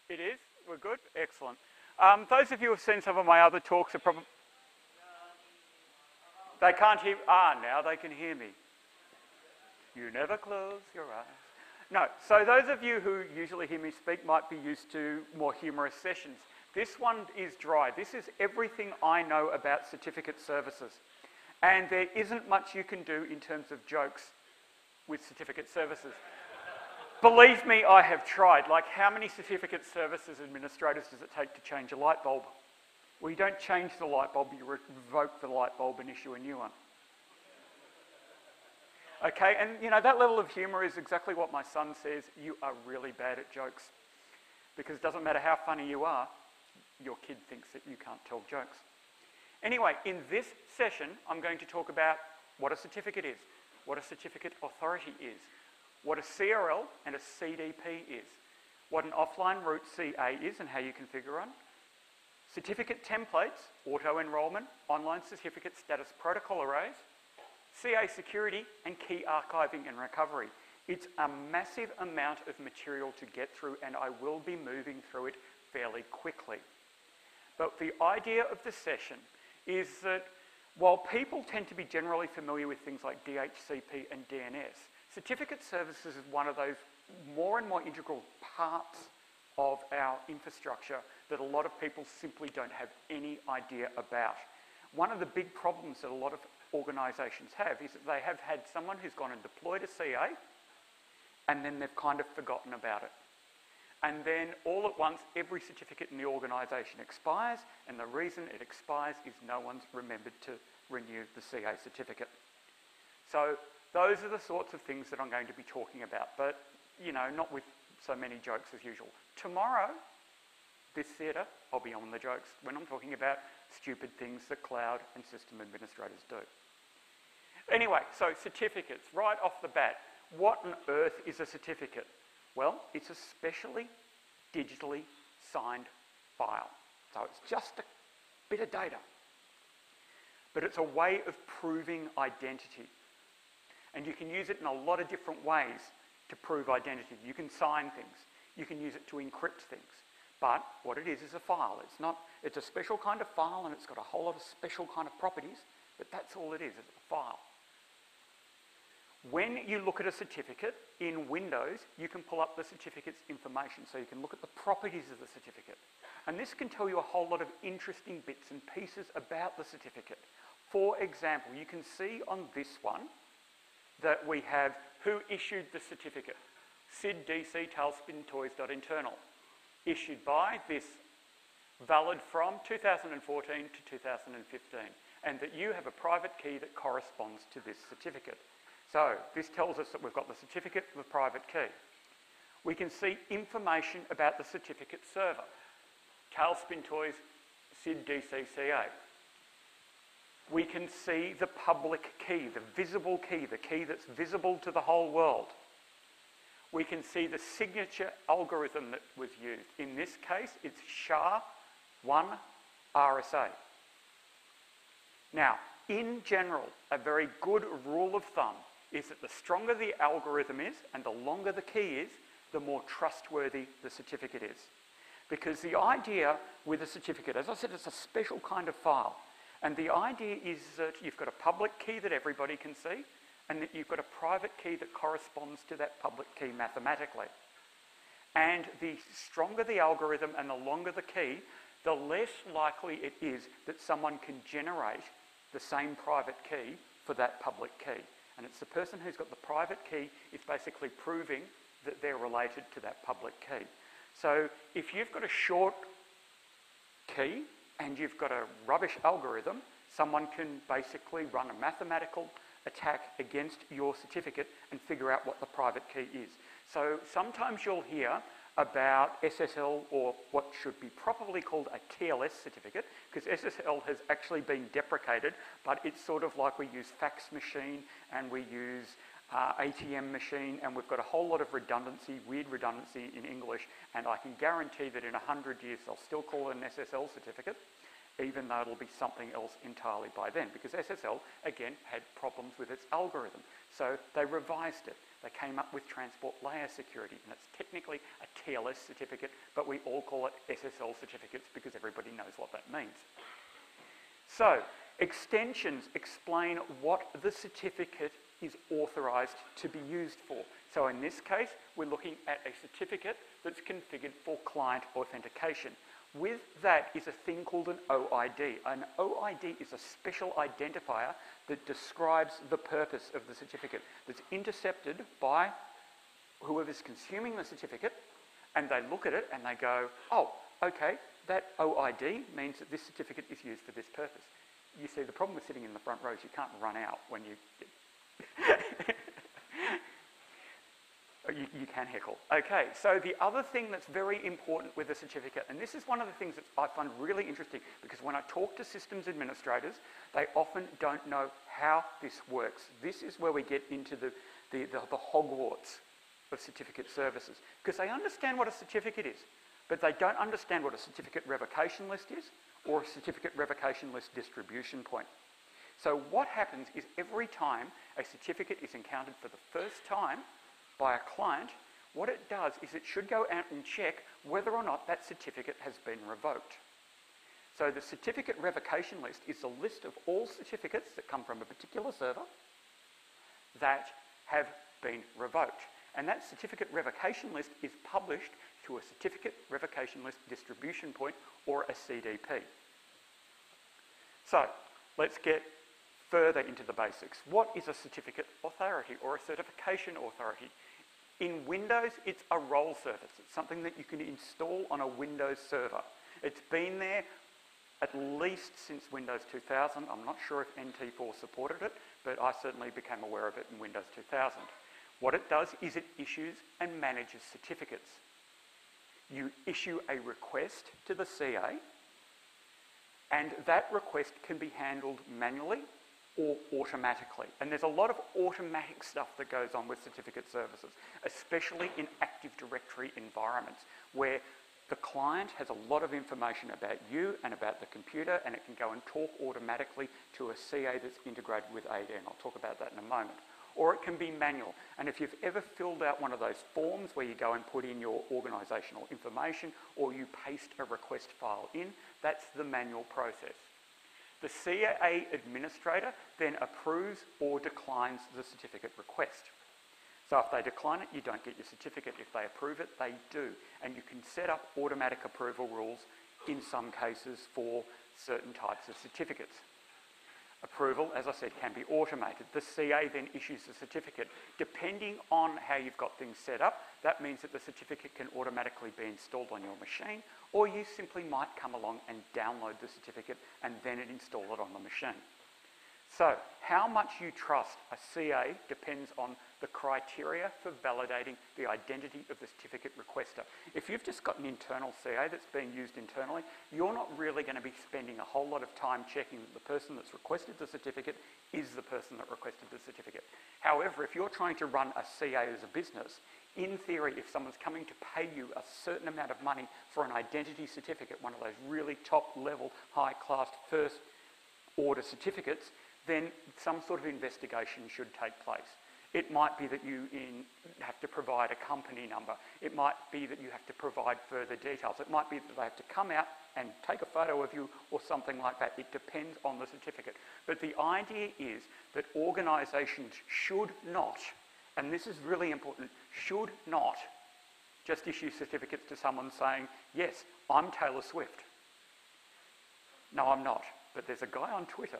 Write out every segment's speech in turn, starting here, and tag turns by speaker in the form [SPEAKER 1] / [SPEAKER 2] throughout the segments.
[SPEAKER 1] It is? We're good? Excellent. Those of you who have seen some of my other talks are probably... They can't hear... now they can hear me. You never close your eyes. No, so those of you who usually hear me speak might be used to more humorous sessions. This one is dry. This is everything I know about certificate services. And there isn't much you can do in terms of jokes with certificate services. Believe me, I have tried. Like, how many certificate services administrators does it take to change a light bulb? Well, you don't change the light bulb, you revoke the light bulb and issue a new one. Okay, and you know, that level of humour is exactly what my son says, you are really bad at jokes. Because it doesn't matter how funny you are, your kid thinks that you can't tell jokes. Anyway, in this session, I'm going to talk about what a certificate is, what a certificate authority is, what a CRL and a CDP is, what an offline route CA is and how you configure one, certificate templates, auto-enrolment, online certificate status protocol arrays, CA security and key archiving and recovery. It's a massive amount of material to get through and I will be moving through it fairly quickly. But the idea of the session is that while people tend to be generally familiar with things like DHCP and DNS, certificate services is one of those more and more integral parts of our infrastructure that a lot of people simply don't have any idea about. One of the big problems that a lot of organisations have is that they have had someone who's gone and deployed a CA and then they've kind of forgotten about it. And then all at once, every certificate in the organisation expires, and the reason it expires is no one's remembered to renew the CA certificate. So those are the sorts of things that I'm going to be talking about, but you know, not with so many jokes as usual. Tomorrow, this theatre, I'll be on the jokes when I'm talking about stupid things that cloud and system administrators do. Anyway, so certificates, right off the bat. What on earth is a certificate? Well, it's a specially digitally signed file. So it's just a bit of data. But it's a way of proving identity. And you can use it in a lot of different ways to prove identity. You can sign things. You can use it to encrypt things. But what it is a file. It's a special kind of file and it's got a whole lot of special kind of properties, but that's all it is, it's a file. When you look at a certificate in Windows, you can pull up the certificate's information, so you can look at the properties of the certificate. And this can tell you a whole lot of interesting bits and pieces about the certificate. For example, you can see on this one that we have who issued the certificate. SID DC tailspintoys.internal. Issued by this, valid from 2014 to 2015, and that you have a private key that corresponds to this certificate. So this tells us that we've got the certificate with a private key. We can see information about the certificate server. Tailspin Toys SID DCCA. We can see the public key, the visible key, the key that's visible to the whole world. We can see the signature algorithm that was used. In this case, it's SHA-1 RSA. Now, in general, a very good rule of thumb is that the stronger the algorithm is and the longer the key is, the more trustworthy the certificate is. Because the idea with a certificate, as I said, it's a special kind of file. And the idea is that you've got a public key that everybody can see, and that you've got a private key that corresponds to that public key mathematically. And the stronger the algorithm and the longer the key, the less likely it is that someone can generate the same private key for that public key. And it's the person who's got the private key is basically proving that they're related to that public key. So if you've got a short key and you've got a rubbish algorithm, someone can basically run a mathematical attack against your certificate and figure out what the private key is. So sometimes you'll hear about SSL, or what should be properly called a TLS certificate, because SSL has actually been deprecated, but it's sort of like we use fax machine and we use ATM machine, and we've got a whole lot of redundancy, weird redundancy in English, and I can guarantee that in 100 years they'll still call it an SSL certificate, even though it'll be something else entirely by then, because SSL, again, had problems with its algorithm. So they revised it. they came up with Transport Layer Security, and it's technically a TLS certificate, but we all call it SSL certificates because everybody knows what that means. So, extensions explain what the certificate is authorised to be used for. So in this case, we're looking at a certificate that's configured for client authentication. With that is a thing called an OID. An OID is a special identifier that describes the purpose of the certificate, that's intercepted by whoever's consuming the certificate, and they look at it and they go, oh, okay, that OID means that this certificate is used for this purpose. You see, the problem with sitting in the front row is you can't run out when you... You can heckle. Okay, so the other thing that's very important with a certificate, and this is one of the things that I find really interesting, because when I talk to systems administrators, they often don't know how this works. This is where we get into the Hogwarts of certificate services, because they understand what a certificate is, but they don't understand what a certificate revocation list is, or a certificate revocation list distribution point. So what happens is every time a certificate is encountered for the first time by a client, what it does is it should go out and check whether or not that certificate has been revoked. So the certificate revocation list is a list of all certificates that come from a particular server that have been revoked. And that certificate revocation list is published to a certificate revocation list distribution point, or a CDP. So let's get further into the basics. What is a certificate authority or a certification authority? In Windows, it's a role service. It's something that you can install on a Windows server. It's been there at least since Windows 2000. I'm not sure if NT4 supported it, but I certainly became aware of it in Windows 2000. What it does is it issues and manages certificates. You issue a request to the CA, and that request can be handled manually or automatically. And there's a lot of automatic stuff that goes on with certificate services, especially in Active Directory environments, where the client has a lot of information about you and about the computer, and it can go and talk automatically to a CA that's integrated with AD, and I'll talk about that in a moment. Or it can be manual. And if you've ever filled out one of those forms where you go and put in your organisational information, or you paste a request file in, that's the manual process. The CA administrator then approves or declines the certificate request. So if they decline it, you don't get your certificate. If they approve it, they do. And you can set up automatic approval rules in some cases for certain types of certificates. Approval, as I said, can be automated. The CA then issues the certificate. Depending on how you've got things set up, that means that the certificate can automatically be installed on your machine, or you simply might come along and download the certificate and then install it on the machine. So, how much you trust a CA depends on the criteria for validating the identity of the certificate requester. If you've just got an internal CA that's being used internally, you're not really going to be spending a whole lot of time checking that the person that's requested the certificate is the person that requested the certificate. However, if you're trying to run a CA as a business, in theory, if someone's coming to pay you a certain amount of money for an identity certificate, one of those really top-level, high-class, first-order certificates, then some sort of investigation should take place. It might be that you have to provide a company number. It might be that you have to provide further details. It might be that they have to come out and take a photo of you or something like that. It depends on the certificate. But the idea is that organisations should not, and this is really important, should not just issue certificates to someone saying, yes, I'm Taylor Swift. No, I'm not. But there's a guy on Twitter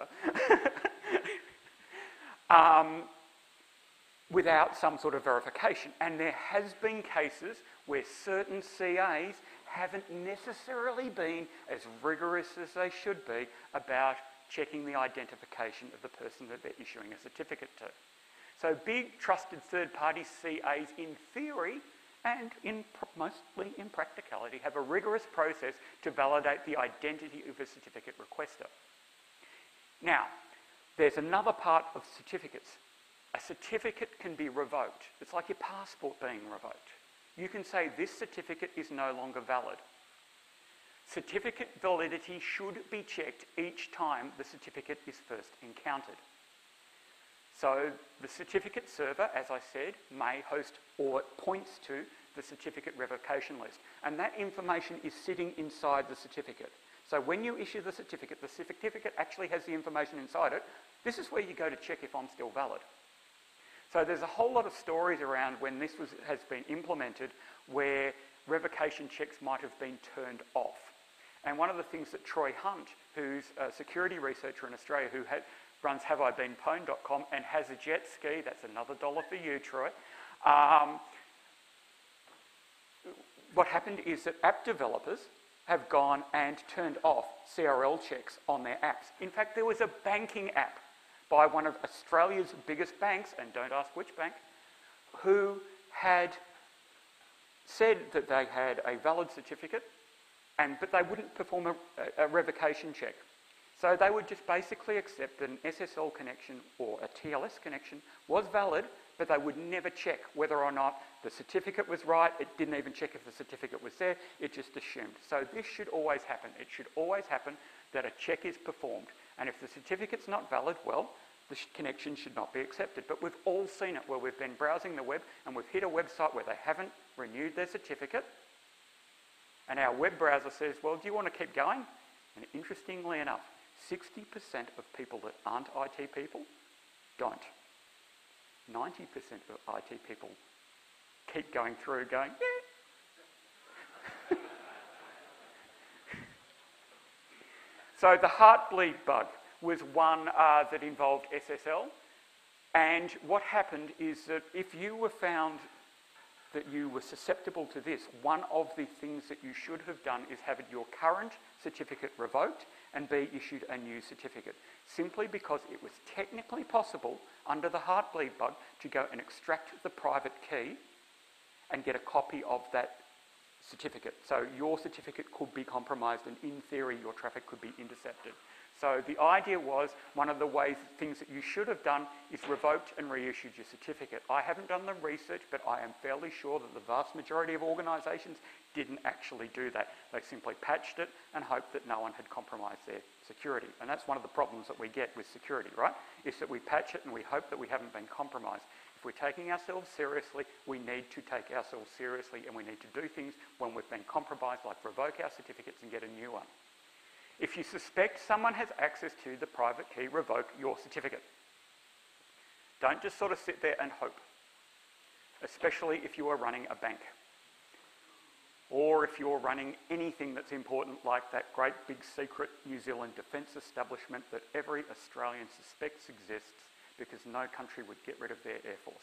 [SPEAKER 1] without some sort of verification. And there has been cases where certain CAs haven't necessarily been as rigorous as they should be about checking the identification of the person that they're issuing a certificate to. So big trusted third-party CAs in theory and mostly in practicality have a rigorous process to validate the identity of a certificate requester. Now, there's another part of certificates. A certificate can be revoked. It's like your passport being revoked. You can say this certificate is no longer valid. Certificate validity should be checked each time the certificate is first encountered. So the certificate server, as I said, may host or points to the certificate revocation list. And that information is sitting inside the certificate. So when you issue the certificate actually has the information inside it. This is where you go to check if I'm still valid. So there's a whole lot of stories around when this has been implemented where revocation checks might have been turned off. And one of the things that Troy Hunt, who's a security researcher in Australia who runs haveibeenpwned.com and has a jet ski, that's another $1 for you, Troy. What happened is that app developers have gone and turned off CRL checks on their apps. In fact, there was a banking app by one of Australia's biggest banks, and don't ask which bank, who had said that they had a valid certificate, but they wouldn't perform a revocation check. So they would just basically accept that an SSL connection or a TLS connection was valid, but they would never check whether or not the certificate was right. It didn't even check if the certificate was there. It just assumed. So this should always happen. It should always happen that a check is performed. And if the certificate's not valid, well, the connection should not be accepted. But we've all seen it where we've been browsing the web and we've hit a website where they haven't renewed their certificate. And our web browser says, well, do you want to keep going? And interestingly enough, 60% of people that aren't IT people don't. 90% of IT people keep going through going, yeah. So the Heartbleed bug was one that involved SSL. And what happened is that if you were found that you were susceptible to this, one of the things that you should have done is have your current certificate revoked and be issued a new certificate, simply because it was technically possible under the Heartbleed bug to go and extract the private key and get a copy of that certificate. So your certificate could be compromised and in theory your traffic could be intercepted. So the idea was, one of the things that you should have done is revoked and reissued your certificate. I haven't done the research, but I am fairly sure that the vast majority of organisations didn't actually do that. They simply patched it and hoped that no one had compromised their security. And that's one of the problems that we get with security, right? Is that we patch it and we hope that we haven't been compromised. If we're taking ourselves seriously, we need to take ourselves seriously and we need to do things when we've been compromised, like revoke our certificates and get a new one. If you suspect someone has access to the private key, revoke your certificate. Don't just sort of sit there and hope, especially if you are running a bank or if you're running anything that's important like that great big secret New Zealand defence establishment that every Australian suspects exists because no country would get rid of their Air Force.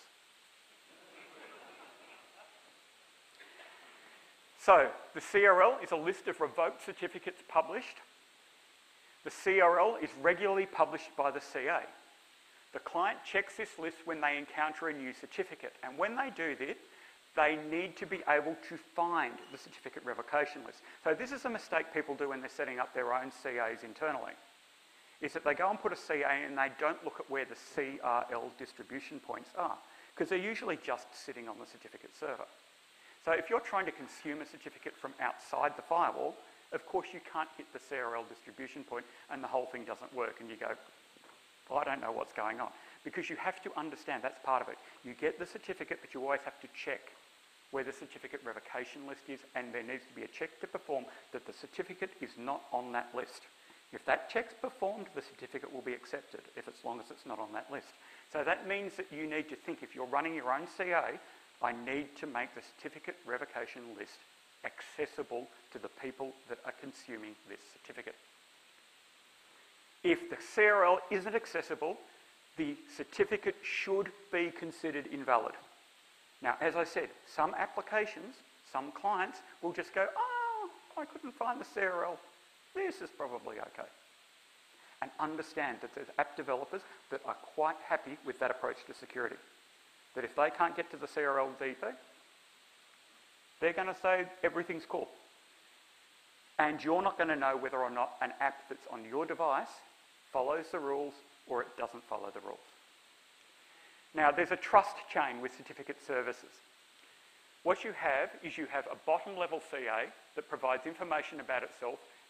[SPEAKER 1] So the CRL is a list of revoked certificates published. The CRL is regularly published by the CA. The client checks this list when they encounter a new certificate, and when they do this, they need to be able to find the certificate revocation list. So this is a mistake people do when they're setting up their own CAs internally, is that they go and put a CA and they don't look at where the CRL distribution points are, because they're usually just sitting on the certificate server. So if you're trying to consume a certificate from outside the firewall, of course you can't hit the CRL distribution point and the whole thing doesn't work and you go, well, I don't know what's going on. Because you have to understand, that's part of it. You get the certificate, but you always have to check where the certificate revocation list is, and there needs to be a check to perform that the certificate is not on that list. If that check's performed, the certificate will be accepted, as long as it's not on that list. So that means that you need to think, if you're running your own CA, I need to make the certificate revocation list accessible to the people that are consuming this certificate. If the CRL isn't accessible, the certificate should be considered invalid. Now, as I said, some applications, some clients will just go, oh, I couldn't find the CRL. This is probably okay. And understand that there's app developers that are quite happy with that approach to security. That if they can't get to the CRL DP, they're going to say everything's cool. And you're not going to know whether or not an app that's on your device follows the rules or it doesn't follow the rules. Now, there's a trust chain with certificate services. What you have is you have a bottom-level CA that provides information about itself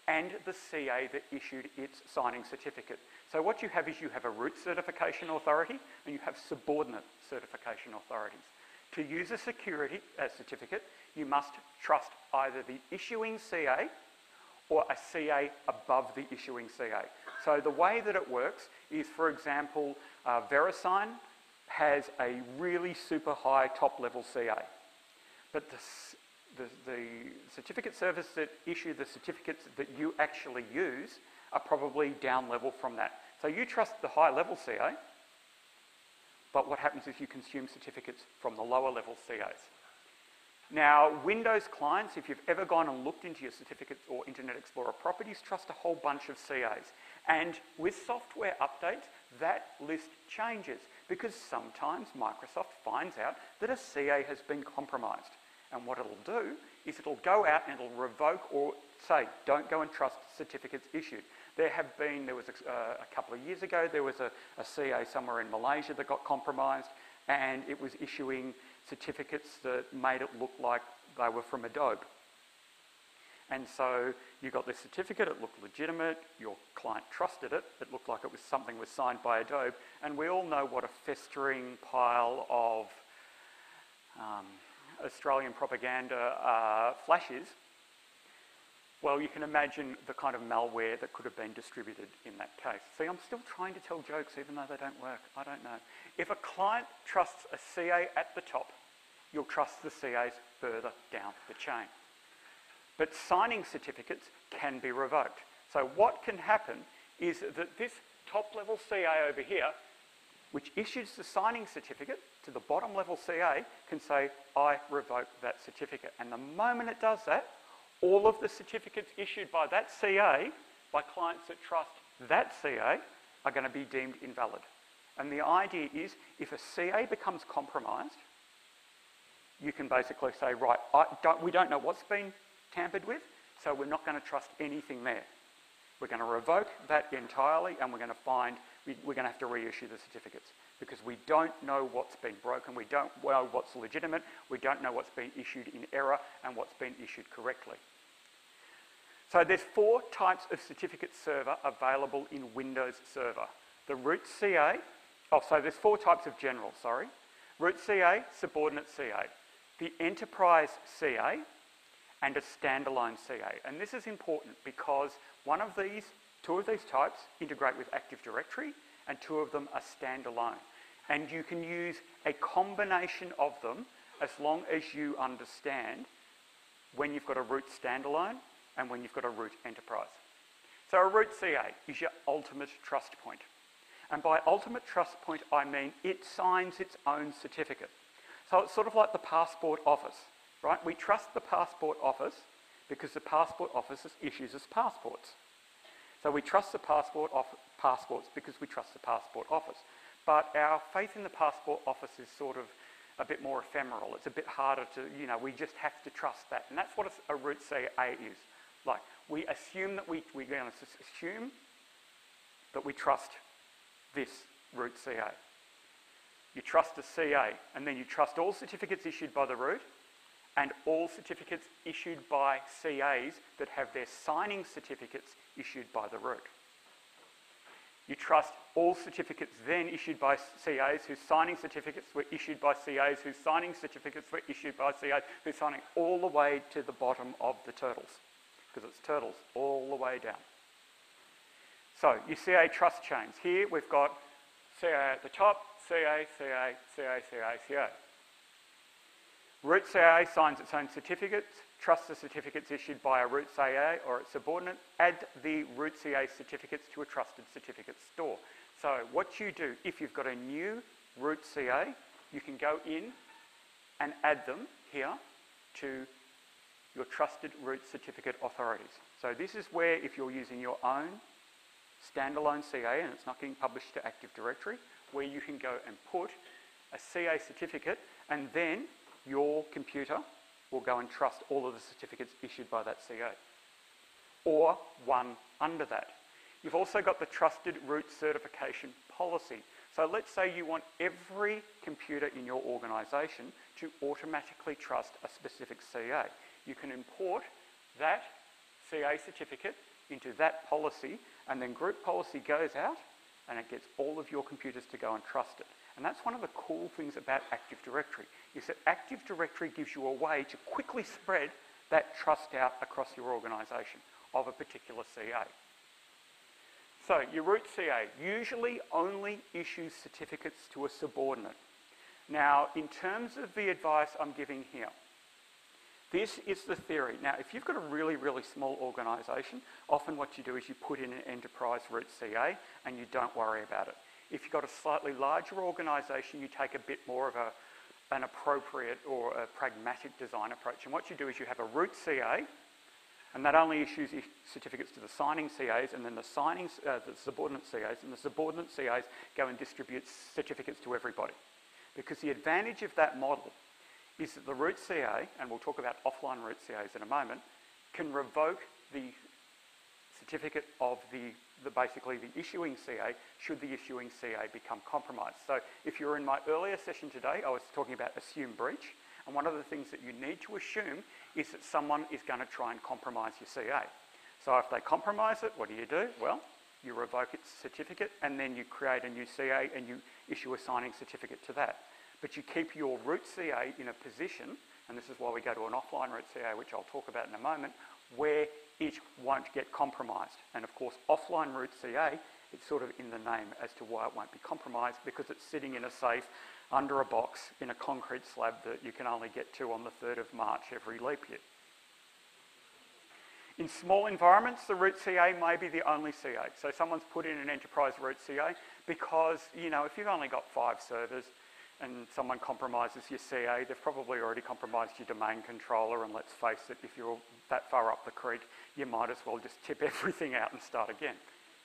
[SPEAKER 1] and the CA that issued its signing certificate. So what you have is you have a root certification authority and you have subordinate certification authorities. To use a certificate, you must trust either the issuing CA or a CA above the issuing CA. So the way that it works is, for example, VeriSign has a really super high top-level CA, but the certificate servers that issue the certificates that you actually use are probably down level from that. So you trust the high-level CA, but what happens is you consume certificates from the lower-level CAs. Now, Windows clients, if you've ever gone and looked into your certificates or Internet Explorer properties, trust a whole bunch of CAs. And with software updates, that list changes because sometimes Microsoft finds out that a CA has been compromised. And what it'll do is it'll go out and it'll revoke or say, don't go and trust certificates issued. There was a couple of years ago, there was a CA somewhere in Malaysia that got compromised, and it was issuing certificates that made it look like they were from Adobe. And so you got this certificate, it looked legitimate, your client trusted it, it looked like it was something was signed by Adobe, and we all know what a festering pile of Australian propaganda Flash is. Well, you can imagine the kind of malware that could have been distributed in that case. See, I'm still trying to tell jokes even though they don't work. I don't know. If a client trusts a CA at the top, you'll trust the CAs further down the chain. But signing certificates can be revoked. So what can happen is that this top-level CA over here, which issues the signing certificate to the bottom-level CA, can say, I revoke that certificate. And the moment it does that, all of the certificates issued by that CA, by clients that trust that CA, are going to be deemed invalid. And the idea is, if a CA becomes compromised, you can basically say, right, we don't know what's been tampered with, so we're not going to trust anything there. We're going to revoke that entirely, and we're going to have to reissue the certificates because we don't know what's been broken, we don't know what's legitimate, we don't know what's been issued in error and what's been issued correctly. So there's 4 types of certificate server available in Windows Server. The root CA, so there's 4 types of general, sorry. Root CA, subordinate CA, the enterprise CA, and a standalone CA. And this is important because 2 of these types integrate with Active Directory and 2 of them are standalone. And you can use a combination of them as long as you understand when you've got a root standalone and when you've got a root enterprise. So a root CA is your ultimate trust point. And by ultimate trust point, I mean it signs its own certificate. So it's sort of like the passport office, right? We trust the passport office because the passport office issues us passports. So we trust the passports because we trust the passport office. But our faith in the passport office is sort of a bit more ephemeral. It's a bit harder to, we just have to trust that. And that's what a root CA is. Like, we assume that we're going to assume that we trust this root CA. You trust a CA, and then you trust all certificates issued by the root and all certificates issued by CAs that have their signing certificates issued by the root. You trust all certificates then issued by CAs whose signing certificates were issued by CAs whose signing certificates were issued by CAs whose signing all the way to the bottom of the turtles, because it's turtles all the way down. So your CA trust chains. Here we've got CA at the top, CA, CA, CA, CA, CA. Root CA signs its own certificates, trusts the certificates issued by a root CA or its subordinate, add the root CA certificates to a trusted certificate store. So what you do, if you've got a new root CA, you can go in and add them here to your trusted root certificate authorities. So this is where, if you're using your own standalone CA and it's not getting published to Active Directory, where you can go and put a CA certificate, and then your computer will go and trust all of the certificates issued by that CA, or one under that. You've also got the trusted root certification policy. So let's say you want every computer in your organisation to automatically trust a specific CA. You can import that CA certificate into that policy, and then group policy goes out and it gets all of your computers to go and trust it. And that's one of the cool things about Active Directory, is that Active Directory gives you a way to quickly spread that trust out across your organisation of a particular CA. So your root CA usually only issues certificates to a subordinate. Now, in terms of the advice I'm giving here, this is the theory. Now, if you've got a really, really small organisation, often what you do is you put in an enterprise root CA and you don't worry about it. If you've got a slightly larger organisation, you take a bit more of an appropriate or a pragmatic design approach. And what you do is you have a root CA, and that only issues certificates to the signing CAs, and then the subordinate CAs, and the subordinate CAs go and distribute certificates to everybody. Because the advantage of that model is that the root CA, and we'll talk about offline root CAs in a moment, can revoke the certificate of basically the issuing CA should the issuing CA become compromised. So if you were in my earlier session today, I was talking about assume breach, and one of the things that you need to assume is that someone is going to try and compromise your CA. So if they compromise it, what do? Well, you revoke its certificate, and then you create a new CA and you issue a signing certificate to that. But you keep your root CA in a position, and this is why we go to an offline root CA, which I'll talk about in a moment, where it won't get compromised. And of course, offline root CA, it's sort of in the name as to why it won't be compromised, because it's sitting in a safe under a box in a concrete slab that you can only get to on the 3rd of March every leap year. In small environments, the root CA may be the only CA. So someone's put in an enterprise root CA because, you know, if you've only got 5 servers and someone compromises your CA, they've probably already compromised your domain controller, and let's face it, if you're that far up the creek, you might as well just tip everything out and start again.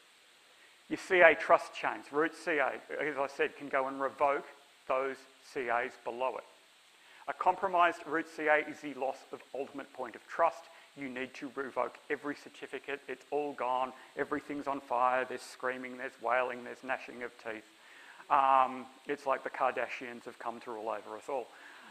[SPEAKER 1] Your CA trust chains, root CA, as I said, can go and revoke those CAs below it. A compromised root CA is the loss of ultimate point of trust. You need to revoke every certificate. It's all gone. Everything's on fire. There's screaming, there's wailing, there's gnashing of teeth. It's like the Kardashians have come to rule over us all.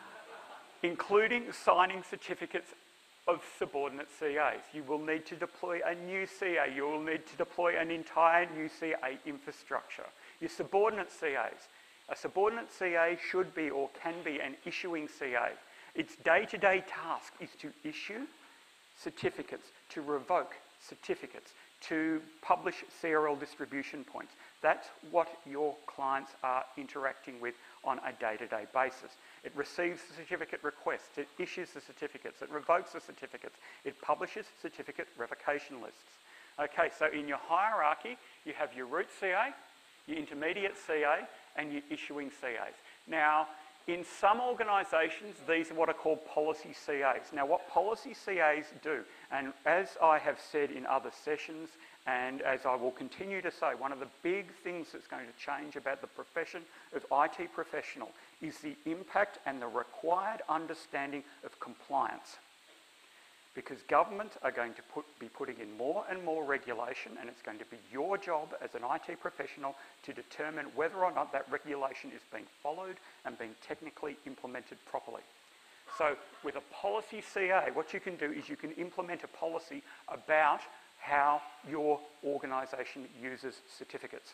[SPEAKER 1] Including signing certificates of subordinate CAs. You will need to deploy a new CA. You will need to deploy an entire new CA infrastructure. Your subordinate CAs. A subordinate CA should be or can be an issuing CA. Its day-to-day task is to issue certificates, to revoke certificates, to publish CRL distribution points. That's what your clients are interacting with on a day-to-day basis. It receives the certificate requests, it issues the certificates, it revokes the certificates, it publishes certificate revocation lists. Okay, so in your hierarchy, you have your root CA, your intermediate CA, and your issuing CAs. Now, in some organisations, these are what are called policy CAs. Now, what policy CAs do, and as I have said in other sessions, and as I will continue to say, one of the big things that's going to change about the profession of IT professional is the impact and the required understanding of compliance. Because government are going to be putting in more and more regulation, and it's going to be your job as an IT professional to determine whether or not that regulation is being followed and being technically implemented properly. So with a policy CA, what you can do is you can implement a policy about how your organisation uses certificates.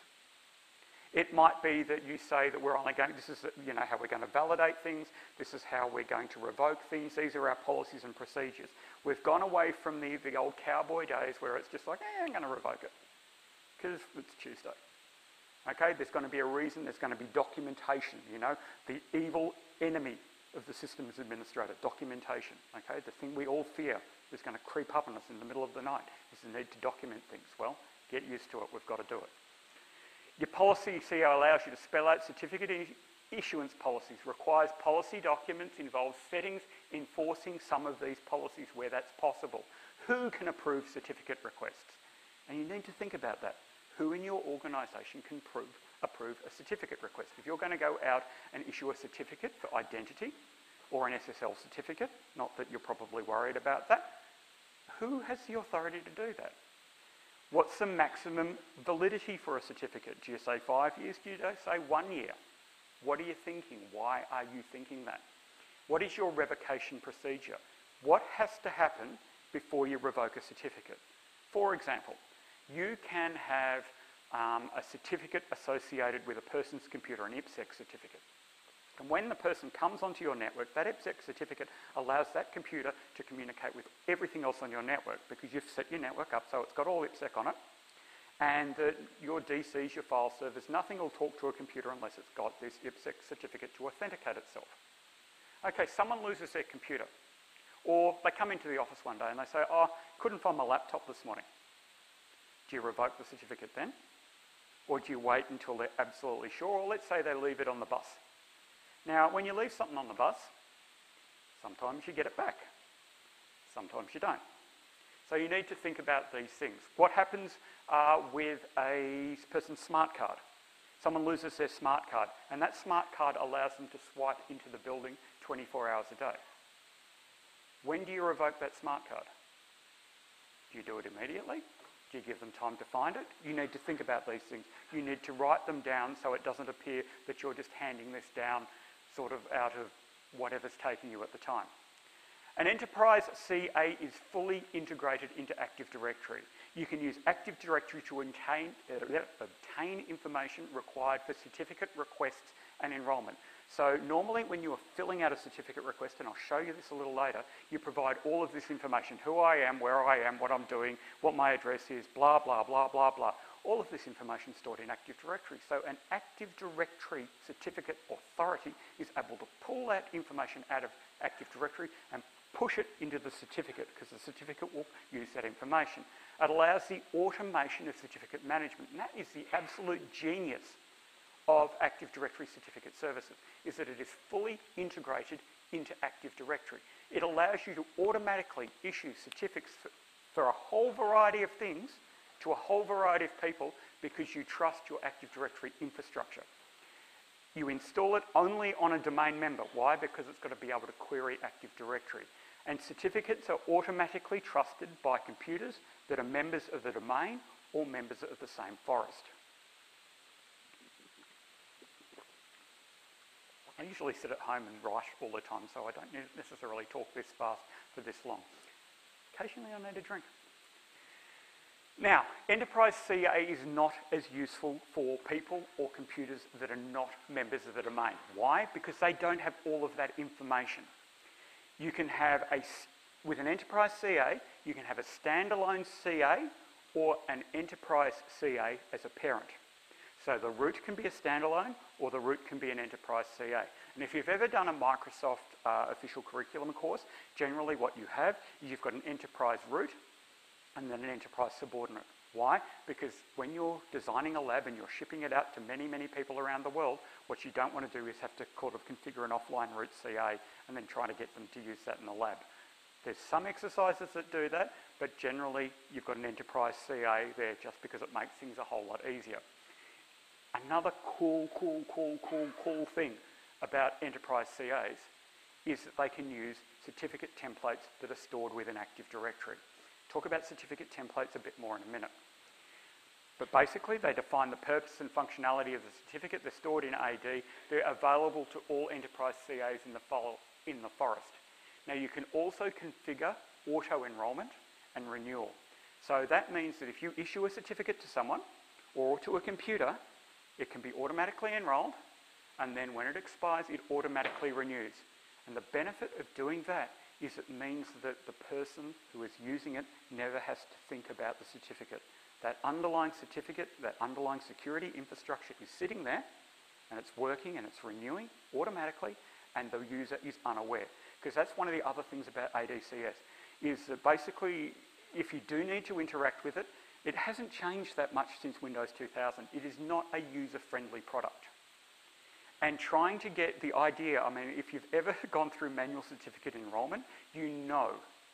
[SPEAKER 1] It might be that you say that we're only going, this is how we're going to validate things, this is how we're going to revoke things, these are our policies and procedures. We've gone away from the old cowboy days where it's just like, I'm going to revoke it, because it's Tuesday. Okay, there's going to be a reason, there's going to be documentation, the evil enemy of the systems administrator, documentation. Okay, the thing we all fear is going to creep up on us in the middle of the night is the need to document things. Well, get used to it, we've got to do it. Your policy CA allows you to spell out certificate issuance policies, requires policy documents, involves settings, enforcing some of these policies where that's possible. Who can approve certificate requests? And you need to think about that. Who in your organisation can approve a certificate request? If you're going to go out and issue a certificate for identity or an SSL certificate, not that you're probably worried about that, who has the authority to do that? What's the maximum validity for a certificate? Do you say 5 years? Do you say 1 year? What are you thinking? Why are you thinking that? What is your revocation procedure? What has to happen before you revoke a certificate? For example, you can have a certificate associated with a person's computer, an IPsec certificate. And when the person comes onto your network, that IPsec certificate allows that computer to communicate with everything else on your network because you've set your network up so it's got all IPsec on it. And your DCs, your file servers, nothing will talk to a computer unless it's got this IPsec certificate to authenticate itself. Okay, someone loses their computer. Or they come into the office one day and they say, oh, couldn't find my laptop this morning. Do you revoke the certificate then? Or do you wait until they're absolutely sure? Or let's say they leave it on the bus. Now, when you leave something on the bus, sometimes you get it back. Sometimes you don't. So you need to think about these things. What happens with a person's smart card? Someone loses their smart card, and that smart card allows them to swipe into the building 24 hours a day. When do you revoke that smart card? Do you do it immediately? Do you give them time to find it? You need to think about these things. You need to write them down so it doesn't appear that you're just handing this down sort of out of whatever's taking you at the time. An enterprise CA is fully integrated into Active Directory. You can use Active Directory to obtain information required for certificate requests and enrolment. So normally when you are filling out a certificate request, and I'll show you this a little later, you provide all of this information, who I am, where I am, what I'm doing, what my address is, blah, blah, blah, blah, blah. All of this information is stored in Active Directory. So an Active Directory certificate authority is able to pull that information out of Active Directory and push it into the certificate because the certificate will use that information. It allows the automation of certificate management, and that is the absolute genius of Active Directory certificate services, is that it is fully integrated into Active Directory. It allows you to automatically issue certificates for a whole variety of things to a whole variety of people because you trust your Active Directory infrastructure. You install it only on a domain member. Why? Because it's got to be able to query Active Directory. And certificates are automatically trusted by computers that are members of the domain or members of the same forest. I usually sit at home and write all the time, so I don't necessarily talk this fast for this long. Occasionally I need a drink. Now, Enterprise CA is not as useful for people or computers that are not members of the domain. Why? Because they don't have all of that information. You can have with an Enterprise CA, you can have a standalone CA or an Enterprise CA as a parent. So the root can be a standalone or the root can be an Enterprise CA. And if you've ever done a Microsoft official curriculum course, generally what you have is you've got an Enterprise root and then an Enterprise subordinate. Why? Because when you're designing a lab and you're shipping it out to many, many people around the world, what you don't want to do is have to sort of configure an offline root CA and then try to get them to use that in the lab. There's some exercises that do that, but generally you've got an Enterprise CA there just because it makes things a whole lot easier. Another cool thing about Enterprise CAs is that they can use certificate templates that are stored within Active Directory. Talk about certificate templates a bit more in a minute. But basically, they define the purpose and functionality of the certificate. They're stored in AD. They're available to all Enterprise CAs in the forest. Now, you can also configure auto-enrolment and renewal. So that means that if you issue a certificate to someone or to a computer, it can be automatically enrolled, and then when it expires, it automatically renews. And the benefit of doing that is it means that the person who is using it never has to think about the certificate. That underlying certificate, that underlying security infrastructure is sitting there, and it's working and it's renewing automatically, and the user is unaware. Because that's one of the other things about ADCS, is that basically, if you do need to interact with it, it hasn't changed that much since Windows 2000. It is not a user-friendly product. And trying to get the idea, I mean, if you've ever gone through manual certificate enrolment, you know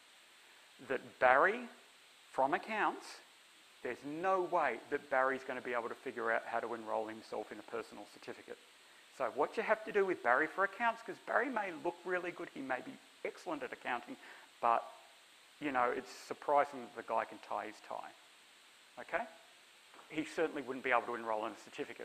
[SPEAKER 1] that Barry, from accounts, there's no way that Barry's going to be able to figure out how to enrol himself in a personal certificate. So what you have to do with Barry for accounts, because Barry may look really good, he may be excellent at accounting, but, you know, it's surprising that the guy can tie his tie. Okay? He certainly wouldn't be able to enrol in a certificate.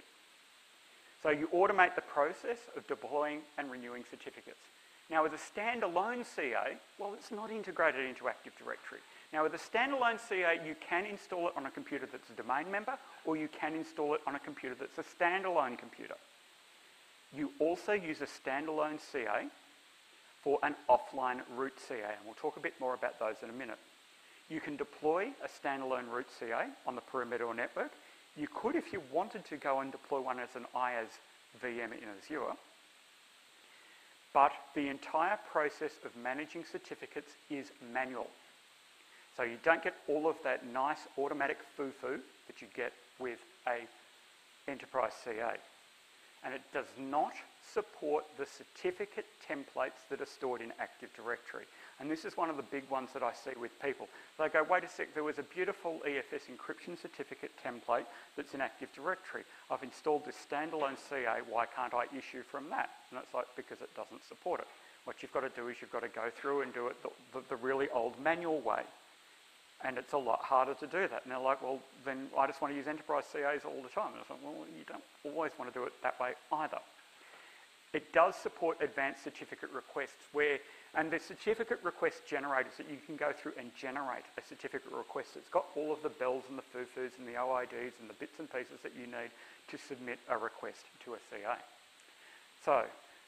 [SPEAKER 1] So you automate the process of deploying and renewing certificates. Now, as a standalone CA, well, it's not integrated into Active Directory. Now with a standalone CA, you can install it on a computer that's a domain member, or you can install it on a computer that's a standalone computer. You also use a standalone CA for an offline root CA, and we'll talk a bit more about those in a minute. You can deploy a standalone root CA on the perimeter network. You could, if you wanted to, go and deploy one as an IaaS VM in Azure, but the entire process of managing certificates is manual. So you don't get all of that nice automatic foo-foo that you get with a enterprise CA. And it does not support the certificate templates that are stored in Active Directory. And this is one of the big ones that I see with people. They go, wait a sec, there was a beautiful EFS encryption certificate template that's in Active Directory. I've installed this standalone CA, why can't I issue from that? And it's like, because it doesn't support it. What you've got to do is you've got to go through and do it the really old manual way. And it's a lot harder to do that. And they're like, well, then I just want to use enterprise CAs all the time. And I thought, well, you don't always want to do it that way either. It does support advanced certificate requests and the certificate request generators that you can go through and generate a certificate request. It's got all of the bells and the foo-foos and the OIDs and the bits and pieces that you need to submit a request to a CA. So,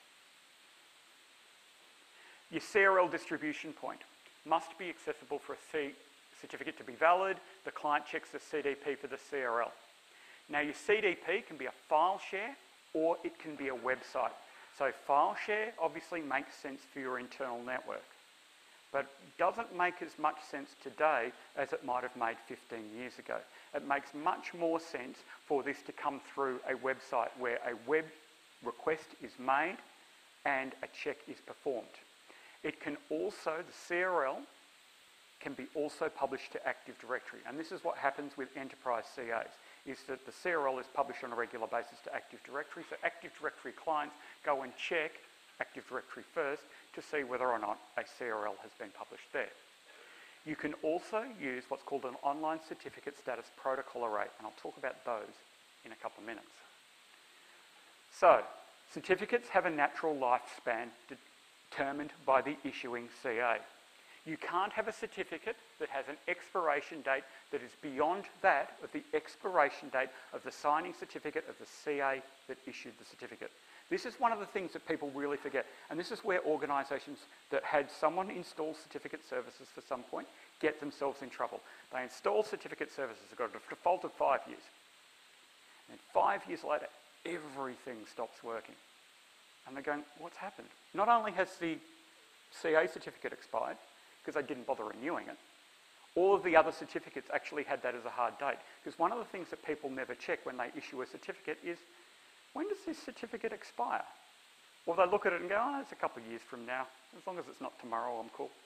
[SPEAKER 1] your CRL distribution point must be accessible for a certificate to be valid. The client checks the CDP for the CRL. Now your CDP can be a file share or it can be a website. So file share obviously makes sense for your internal network, but doesn't make as much sense today as it might have made 15 years ago. It makes much more sense for this to come through a website where a web request is made and a check is performed. It can also, the CRL can be also published to Active Directory. And this is what happens with enterprise CAs, is that the CRL is published on a regular basis to Active Directory. So Active Directory clients go and check Active Directory first to see whether or not a CRL has been published there. You can also use what's called an online certificate status protocol array, and I'll talk about those in a couple of minutes. So, certificates have a natural lifespan determined by the issuing CA. You can't have a certificate that has an expiration date that is beyond that of the expiration date of the signing certificate of the CA that issued the certificate. This is one of the things that people really forget, and this is where organisations that had someone install certificate services for some point get themselves in trouble. They install certificate services, they've got a default of 5 years. And 5 years later, everything stops working. And they're going, what's happened? Not only has the CA certificate expired, because they didn't bother renewing it, all of the other certificates actually had that as a hard date. Because one of the things that people never check when they issue a certificate is, when does this certificate expire? Or they look at it and go, oh, it's a couple of years from now. As long as it's not tomorrow, I'm cool.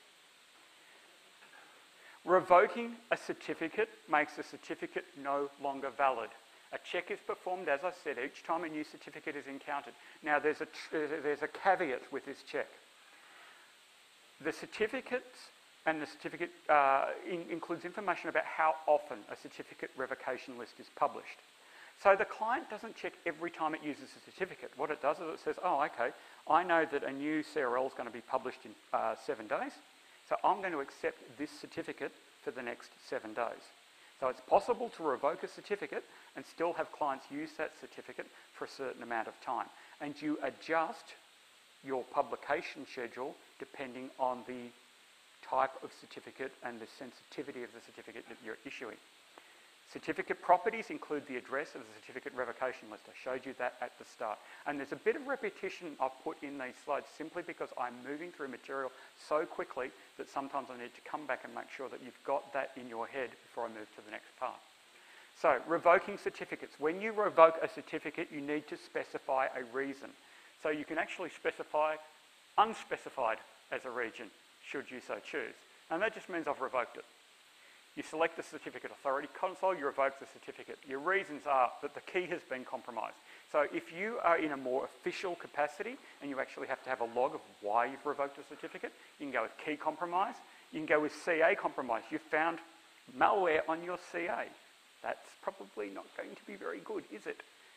[SPEAKER 1] Revoking a certificate makes the certificate no longer valid. A check is performed, as I said, each time a new certificate is encountered. Now, there's a caveat with this check. The certificates and the certificate includes information about how often a certificate revocation list is published. So the client doesn't check every time it uses a certificate. What it does is it says, oh, okay, I know that a new CRL is going to be published in 7 days, so I'm going to accept this certificate for the next 7 days. So it's possible to revoke a certificate and still have clients use that certificate for a certain amount of time. And you adjust your publication schedule depending on the type of certificate and the sensitivity of the certificate that you're issuing. Certificate properties include the address of the certificate revocation list. I showed you that at the start. And there's a bit of repetition I've put in these slides simply because I'm moving through material so quickly that sometimes I need to come back and make sure that you've got that in your head before I move to the next part. So, revoking certificates. When you revoke a certificate, you need to specify a reason. So you can actually specify unspecified as a region, should you so choose. And that just means I've revoked it. You select the certificate authority console, you revoke the certificate. Your reasons are that the key has been compromised. So if you are in a more official capacity and you actually have to have a log of why you've revoked a certificate, you can go with key compromise. You can go with CA compromise. You've found malware on your CA. That's probably not going to be very good, is it?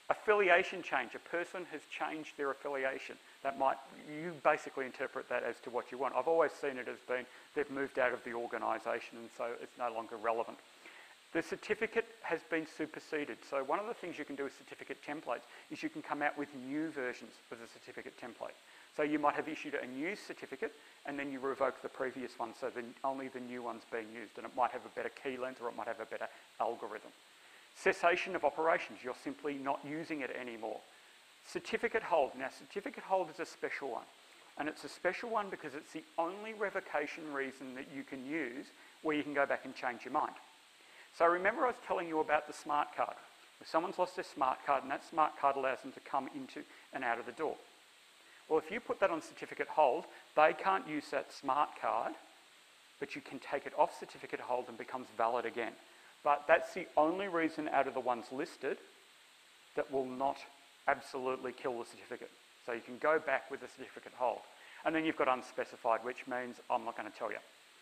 [SPEAKER 1] Affiliation change. A person has changed their affiliation. You basically interpret that as to what you want. I've always seen it as being they've moved out of the organisation and so it's no longer relevant. The certificate has been superseded. So one of the things you can do with certificate templates is you can come out with new versions of the certificate template. So you might have issued a new certificate and then you revoke the previous one so then only the new one's being used, and it might have a better key length or it might have a better algorithm. Cessation of operations, you're simply not using it anymore. Certificate hold. Now, certificate hold is a special one. And it's a special one because it's the only revocation reason that you can use where you can go back and change your mind. So remember I was telling you about the smart card. If someone's lost their smart card and that smart card allows them to come into and out of the door. Well, if you put that on certificate hold, they can't use that smart card, but you can take it off certificate hold and it becomes valid again. But that's the only reason out of the ones listed that will not absolutely kill the certificate. So you can go back with the certificate hold. And then you've got unspecified, which means I'm not going to tell you.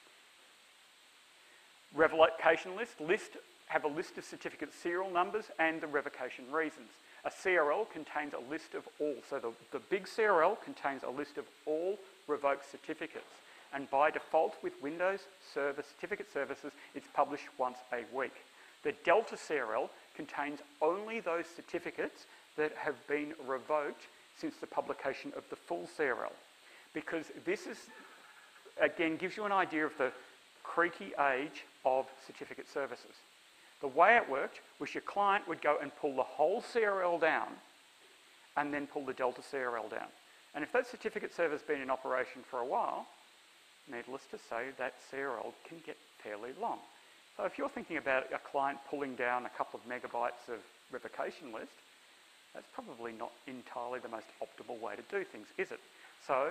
[SPEAKER 1] Revocation list. Have a list of certificate serial numbers and the revocation reasons. A CRL contains a list of all. So the big CRL contains a list of all revoked certificates. And by default with Windows Server Certificate Services, it's published once a week. The Delta CRL contains only those certificates that have been revoked since the publication of the full CRL. Because this is, again, gives you an idea of the creaky age of certificate services. The way it worked was your client would go and pull the whole CRL down and then pull the Delta CRL down. And if that certificate server's been in operation for a while, needless to say, that CRL can get fairly long. So if you're thinking about a client pulling down a couple of megabytes of revocation list, that's probably not entirely the most optimal way to do things, is it? So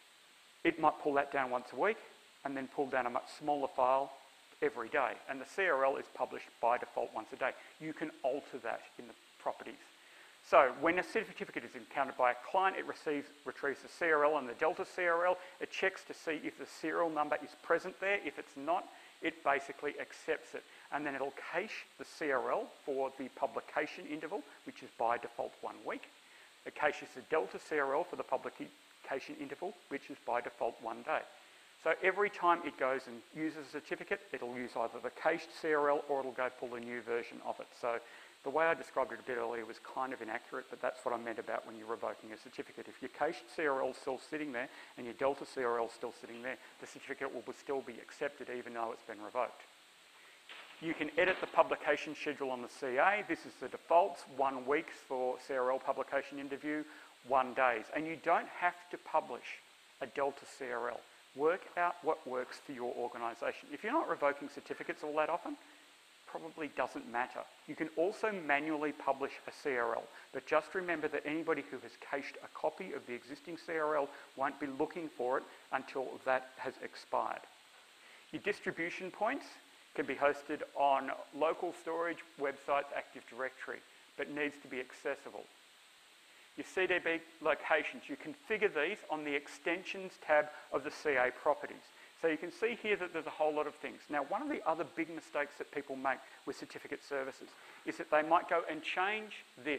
[SPEAKER 1] it might pull that down once a week and then pull down a much smaller file every day. And the CRL is published by default once a day. You can alter that in the properties. So when a certificate is encountered by a client, it retrieves the CRL and the Delta CRL. It checks to see if the serial number is present there. If it's not, it basically accepts it. And then it'll cache the CRL for the publication interval, which is by default 1 week. It caches the Delta CRL for the publication interval, which is by default 1 day. So every time it goes and uses a certificate, it'll use either the cached CRL or it'll go pull a new version of it. So the way I described it a bit earlier was kind of inaccurate, but that's what I meant about when you're revoking a certificate. If your cached CRL is still sitting there and your Delta CRL is still sitting there, the certificate will still be accepted even though it's been revoked. You can edit the publication schedule on the CA. This is the defaults, 1 week for CRL publication interview, 1 day. And you don't have to publish a Delta CRL. Work out what works for your organisation. If you're not revoking certificates all that often, probably doesn't matter. You can also manually publish a CRL, but just remember that anybody who has cached a copy of the existing CRL won't be looking for it until that has expired. Your distribution points can be hosted on local storage websites, Active Directory, but needs to be accessible. Your CDB locations, you configure these on the extensions tab of the CA properties. So you can see here that there's a whole lot of things. Now, one of the other big mistakes that people make with certificate services is that they might go and change this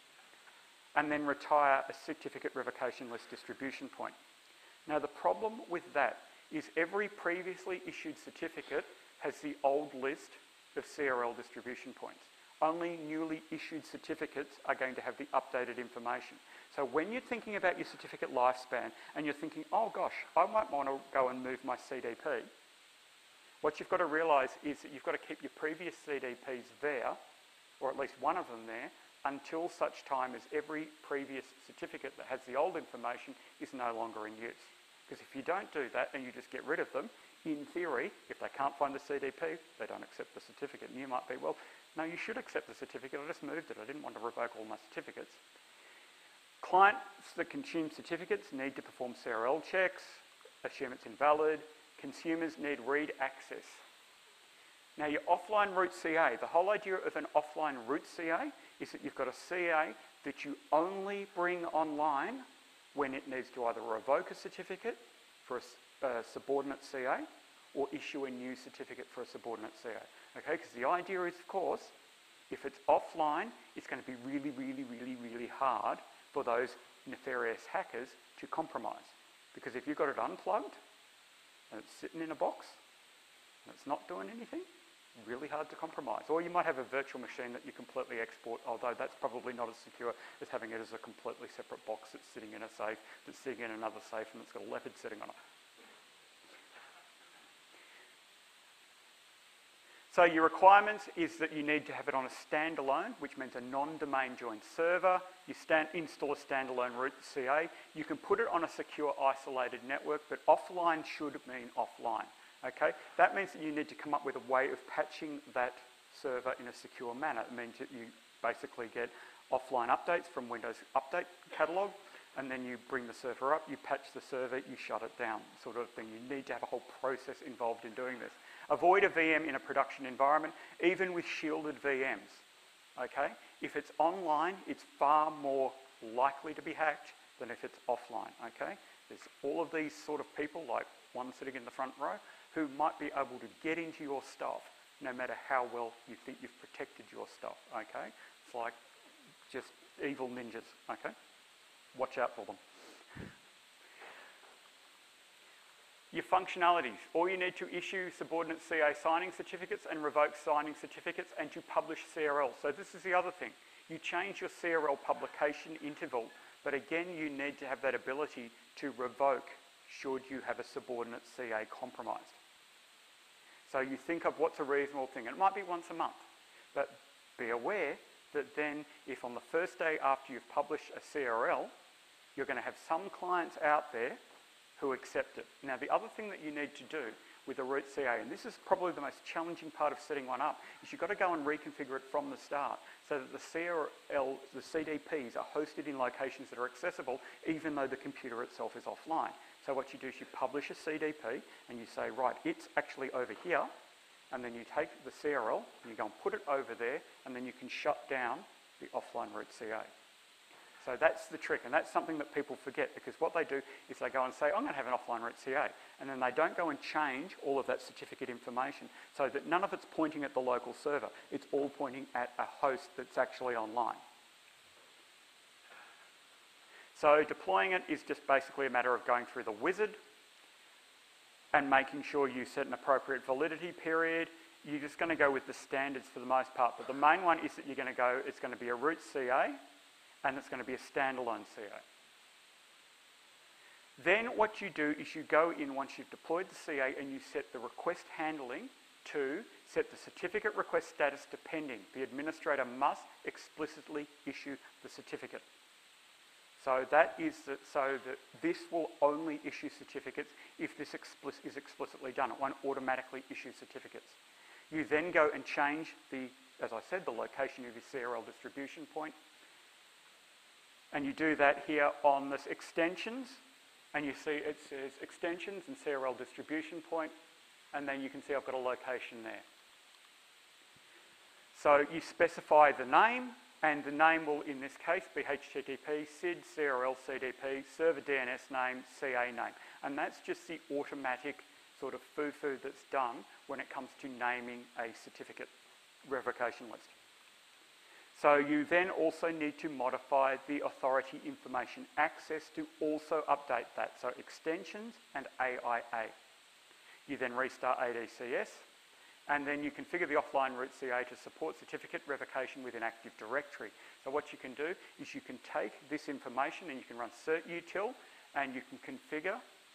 [SPEAKER 1] and then retire a certificate revocation list distribution point. Now, the problem with that is every previously issued certificate has the old list of CRL distribution points. Only newly issued certificates are going to have the updated information. So when you're thinking about your certificate lifespan and you're thinking, oh gosh, I might want to go and move my CDP, what you've got to realise is that you've got to keep your previous CDPs there, or at least one of them there, until such time as every previous certificate that has the old information is no longer in use. Because if you don't do that and you just get rid of them, in theory, if they can't find the CDP, they don't accept the certificate. And you might be, well, no, you should accept the certificate. I just moved it. I didn't want to revoke all my certificates. Clients that consume certificates need to perform CRL checks, assume it's invalid. Consumers need read access. Now, your offline root CA, the whole idea of an offline root CA is that you've got a CA that you only bring online when it needs to either revoke a certificate for a subordinate CA or issue a new certificate for a subordinate CA. Okay, because the idea is, of course, If it's offline, it's going to be really, really, really, really hard for those nefarious hackers to compromise. Because if you've got it unplugged and it's sitting in a box and it's not doing anything, really hard to compromise. Or you might have a virtual machine that you completely export, although that's probably not as secure as having it as a completely separate box that's sitting in a safe, that's sitting in another safe, and it's got a leopard sitting on it. So your requirements is that you need to have it on a standalone, which means a non-domain joined server. You install a standalone root CA. You can put it on a secure isolated network, but offline should mean offline. Okay? That means that you need to come up with a way of patching that server in a secure manner. It means that you basically get offline updates from Windows Update Catalog, and then you bring the server up, you patch the server, you shut it down, sort of thing. You need to have a whole process involved in doing this. Avoid a VM in a production environment, even with shielded VMs. Okay? If it's online, it's far more likely to be hacked than if it's offline. Okay? There's all of these sort of people, like one sitting in the front row, who might be able to get into your stuff no matter how well you think you've protected your stuff. Okay? It's like just evil ninjas. Okay? Watch out for them. Your functionalities. All you need to issue subordinate CA signing certificates and revoke signing certificates, and to publish CRL. So this is the other thing. You change your CRL publication interval, but again you need to have that ability to revoke should you have a subordinate CA compromised. So you think of what's a reasonable thing. It might be once a month, but be aware that then if on the first day after you've published a CRL, you're going to have some clients out there who accept it. Now, the other thing that you need to do with a root CA, and this is probably the most challenging part of setting one up, is you've got to go and reconfigure it from the start so that the CRL, the CDPs are hosted in locations that are accessible even though the computer itself is offline. So what you do is you publish a CDP and you say, right, it's actually over here, and then you take the CRL and you go and put it over there, and then you can shut down the offline root CA. So that's the trick, and that's something that people forget, because what they do is they go and say, I'm going to have an offline root CA, and then they don't go and change all of that certificate information so that none of it's pointing at the local server. It's all pointing at a host that's actually online. So deploying it is just basically a matter of going through the wizard and making sure you set an appropriate validity period. You're just going to go with the standards for the most part, but the main one is that you're going to go, it's going to be a root CA, and it's going to be a standalone CA. Then what you do is you go in once you've deployed the CA and you set the request handling to set the certificate request status to pending. The administrator must explicitly issue the certificate. So that is so that this will only issue certificates if this is explicitly done. It won't automatically issue certificates. You then go and change the, as I said, the location of your CRL distribution point. And you do that here on this extensions, and you see it says extensions and CRL distribution point, and then you can see I've got a location there. So you specify the name, and the name will, in this case, be HTTP, SID, CRL, CDP, server DNS name, CA name. And that's just the automatic sort of foo-foo that's done when it comes to naming a certificate revocation list. So you then also need to modify the authority information access to also update that. So extensions and AIA. You then restart ADCS, and then you configure the offline root CA to support certificate revocation within Active Directory. So what you can do is you can take this information and you can run certutil, and you can configure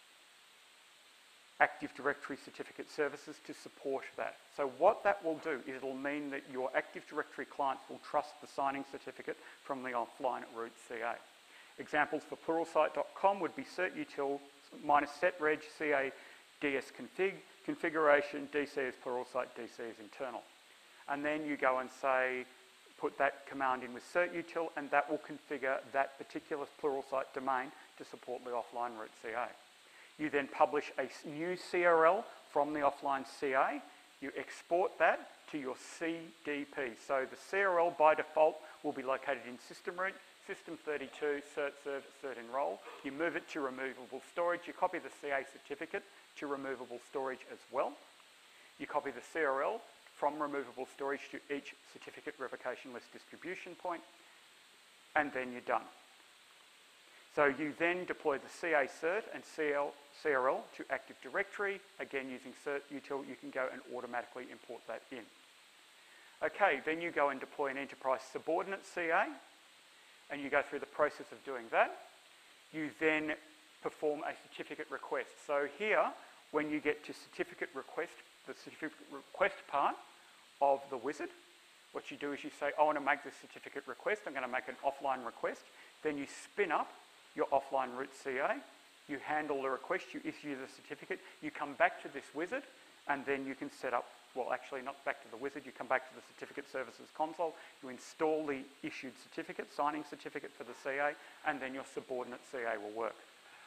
[SPEAKER 1] Active Directory certificate services to support that. So what that will do is it'll mean that your Active Directory clients will trust the signing certificate from the offline root CA. Examples for pluralsight.com would be certutil -setreg CA dsconfig, configuration DC is pluralsight, DC is internal. And then you go and say, put that command in with certutil, and that will configure that particular pluralsight domain to support the offline root CA. You then publish a new CRL from the offline CA. You export that to your CDP. So the CRL by default will be located in system root, system32, certserv, certenroll. You move it to removable storage. You copy the CA certificate to removable storage as well. You copy the CRL from removable storage to each certificate revocation list distribution point, and then you're done. So you then deploy the CA cert and CRL to Active Directory. Again, using cert util, you can go and automatically import that in. Okay, then you go and deploy an enterprise subordinate CA, and you go through the process of doing that. You then perform a certificate request. So here, when you get to certificate request, the certificate request part of the wizard, what you do is you say, I want to make this certificate request, I'm going to make an offline request. Then you spin up your offline root CA, you handle the request, you issue the certificate, you come back to this wizard, and then you can set up, well actually not back to the wizard, you come back to the certificate services console, you install the issued certificate, signing certificate for the CA, and then your subordinate CA will work.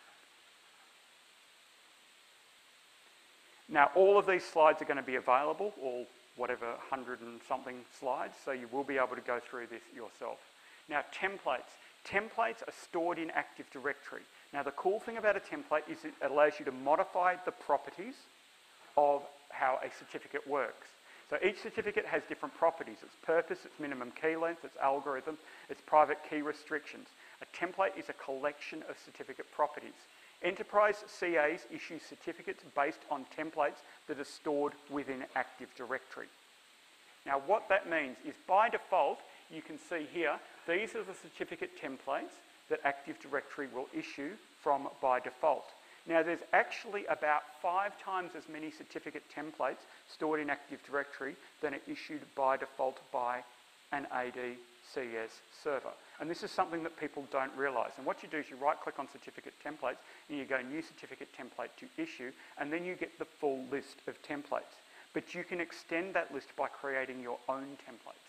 [SPEAKER 1] Now all of these slides are going to be available, all whatever 100 and something slides, so you will be able to go through this yourself. Now templates. Templates are stored in Active Directory. Now the cool thing about a template is it allows you to modify the properties of how a certificate works. So each certificate has different properties: its purpose, its minimum key length, its algorithm, its private key restrictions. A template is a collection of certificate properties. Enterprise CAs issue certificates based on templates that are stored within Active Directory. Now what that means is by default, you can see here, these are the certificate templates that Active Directory will issue from by default. Now there's actually about 5 times as many certificate templates stored in Active Directory than are issued by default by an ADCS server. And this is something that people don't realise. And what you do is you right-click on certificate templates and you go new certificate template to issue, and then you get the full list of templates. But you can extend that list by creating your own templates.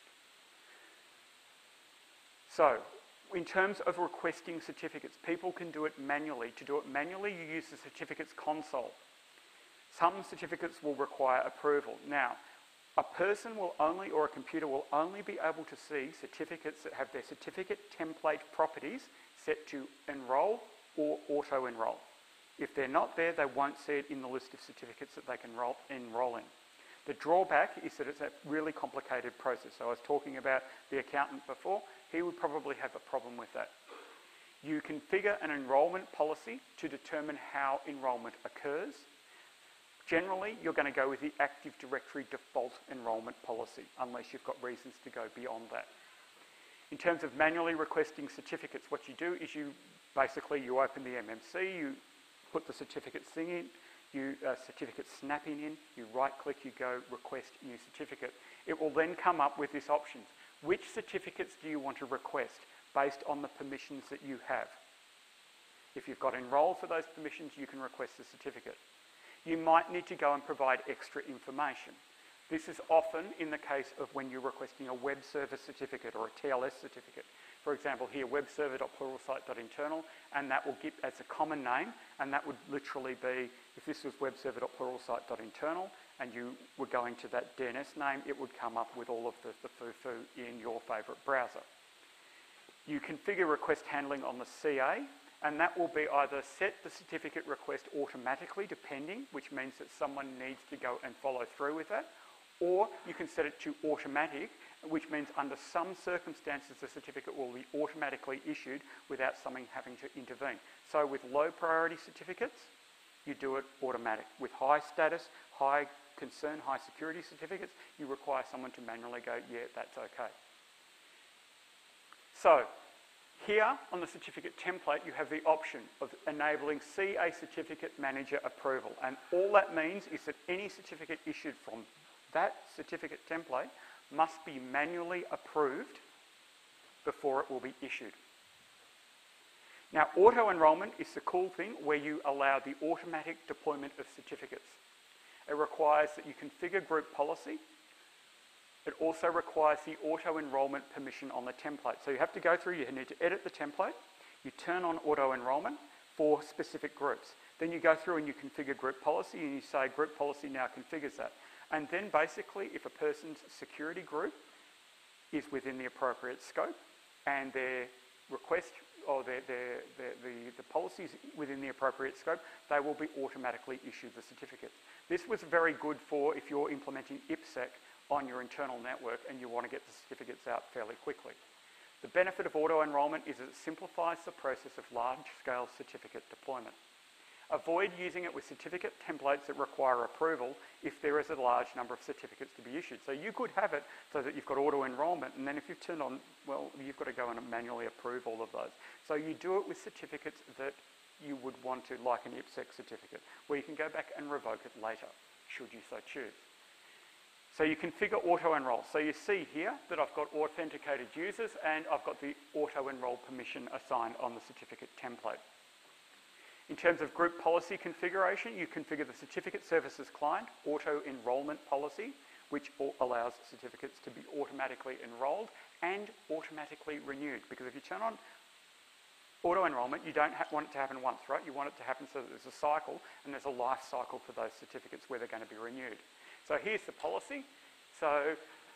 [SPEAKER 1] So, in terms of requesting certificates, people can do it manually. To do it manually, you use the certificates console. Some certificates will require approval. Now, a person will only, or a computer will only be able to see certificates that have their certificate template properties set to enrol or auto-enrol. If they're not there, they won't see it in the list of certificates that they can enrol in. The drawback is that it's a really complicated process. So I was talking about the accountant before. He would probably have a problem with that. You configure an enrolment policy to determine how enrolment occurs. Generally, you're going to go with the Active Directory default enrolment policy, unless you've got reasons to go beyond that. In terms of manually requesting certificates, what you do is you open the MMC, you put the certificate thing in, you certificate snapping in, you right-click, you go request new certificate. It will then come up with this option. Which certificates do you want to request based on the permissions that you have? If you've got enroll for those permissions, you can request a certificate. You might need to go and provide extra information. This is often in the case of when you're requesting a web server certificate or a TLS certificate. For example, here, webserver.pluralsight.internal, and that will give as a common name, and that would literally be, if this was webserver.pluralsight.internal, and you were going to that DNS name, it would come up with all of the foo-foo in your favourite browser. You configure request handling on the CA, and that will be either set the certificate request automatically, depending, which means that someone needs to go and follow through with that, or you can set it to automatic, which means under some circumstances the certificate will be automatically issued without someone having to intervene. So with low priority certificates, you do it automatic. With high status, high concern, high security certificates, you require someone to manually go, yeah, that's okay. So here on the certificate template, you have the option of enabling CA Certificate Manager approval. And all that means is that any certificate issued from that certificate template must be manually approved before it will be issued. Now, auto-enrolment is the cool thing where you allow the automatic deployment of certificates. It requires that you configure group policy. It also requires the auto-enrolment permission on the template. So you have to go through, you need to edit the template, you turn on auto-enrolment for specific groups. Then you go through and you configure group policy and you say group policy now configures that. And then basically, if a person's security group is within the appropriate scope and their request or the policies within the appropriate scope, they will be automatically issued the certificate. This was very good for if you're implementing IPsec on your internal network and you want to get the certificates out fairly quickly. The benefit of auto-enrolment is that it simplifies the process of large-scale certificate deployment. Avoid using it with certificate templates that require approval if there is a large number of certificates to be issued. So you could have it so that you've got auto-enrolment, and then if you've turned on, well, you've got to go and manually approve all of those. So you do it with certificates that you would want to, like an IPsec certificate, where you can go back and revoke it later, should you so choose. So you configure auto-enroll. So you see here that I've got authenticated users and I've got the auto-enroll permission assigned on the certificate template. In terms of group policy configuration, you configure the certificate services client auto-enrollment policy, which allows certificates to be automatically enrolled and automatically renewed. Because if you turn on auto-enrolment, you don't want it to happen once, right? You want it to happen so that there's a cycle and there's a life cycle for those certificates where they're going to be renewed. So here's the policy. So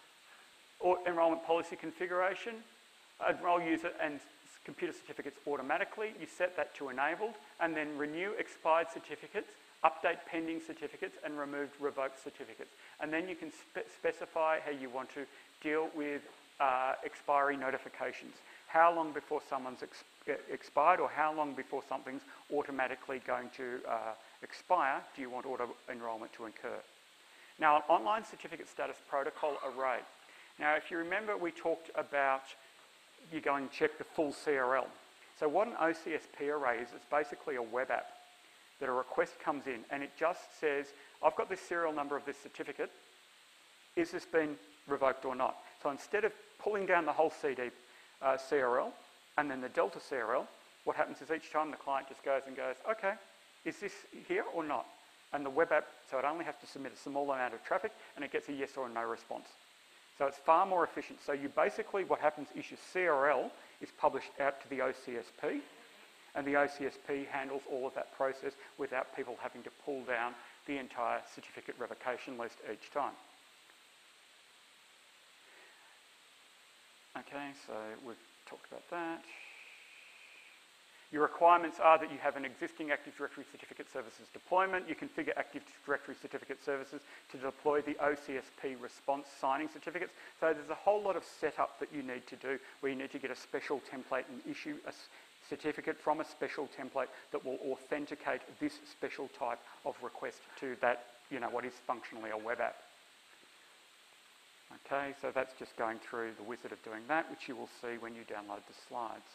[SPEAKER 1] enrolment policy configuration, enroll user and computer certificates automatically. You set that to enabled, and then renew expired certificates, update pending certificates, and remove revoked certificates. And then you can specify how you want to deal with expiry notifications. How long before someone's expired, or how long before something's automatically going to expire do you want auto-enrolment to occur? Now, an online certificate status protocol array. Now, if you remember, we talked about you go and check the full CRL. So what an OCSP array is, it's basically a web app that a request comes in and it just says, I've got this serial number of this certificate. Is this been revoked or not? So instead of pulling down the whole CD CRL and then the Delta CRL, what happens is each time the client just goes and goes, okay, is this here or not? And the web app, so it only has to submit a small amount of traffic and it gets a yes or a no response. So it's far more efficient. So you basically, what happens is your CRL is published out to the OCSP, and the OCSP handles all of that process without people having to pull down the entire certificate revocation list each time. Okay, so we've talked about that. Your requirements are that you have an existing Active Directory Certificate Services deployment. You configure Active Directory Certificate Services to deploy the OCSP response signing certificates. So there's a whole lot of setup that you need to do where you need to get a special template and issue a certificate from a special template that will authenticate this special type of request to that, what is functionally a web app. Okay, so that's just going through the wizard of doing that, which you will see when you download the slides.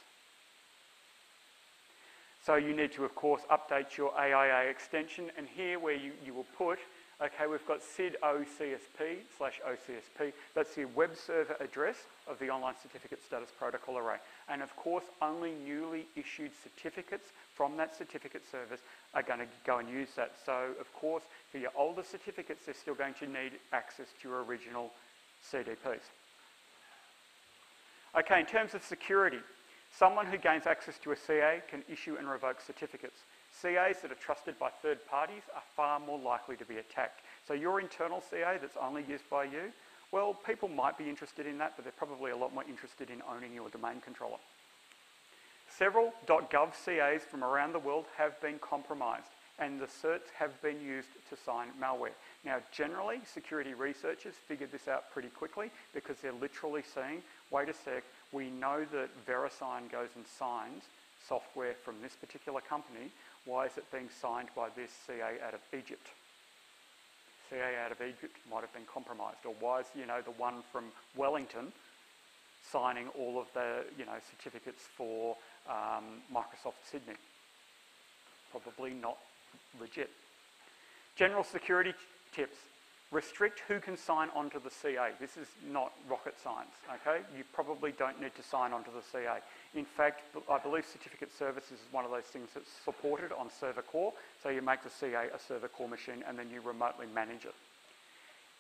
[SPEAKER 1] So you need to, of course, update your AIA extension, and here where you will put, okay, we've got SID OCSP/OCSP, that's the web server address of the Online Certificate Status Protocol Array. And of course, only newly issued certificates from that certificate service are going to go and use that. So, of course, for your older certificates, they're still going to need access to your original CDPs. Okay, in terms of security, someone who gains access to a CA can issue and revoke certificates. CAs that are trusted by third parties are far more likely to be attacked. So your internal CA that's only used by you, well, people might be interested in that, but they're probably a lot more interested in owning your domain controller. Several .gov CAs from around the world have been compromised, and the certs have been used to sign malware. Now, generally, security researchers figured this out pretty quickly because they're literally saying, wait a sec, we know that VeriSign goes and signs software from this particular company. Why is it being signed by this CA out of Egypt? CA out of Egypt might have been compromised. Or why is, the one from Wellington signing all of the, certificates for Microsoft Sydney? Probably not legit. General security tips. Restrict who can sign onto the CA. This is not rocket science, okay? You probably don't need to sign onto the CA. In fact, I believe certificate services is one of those things that's supported on server core, so you make the CA a server core machine and then you remotely manage it.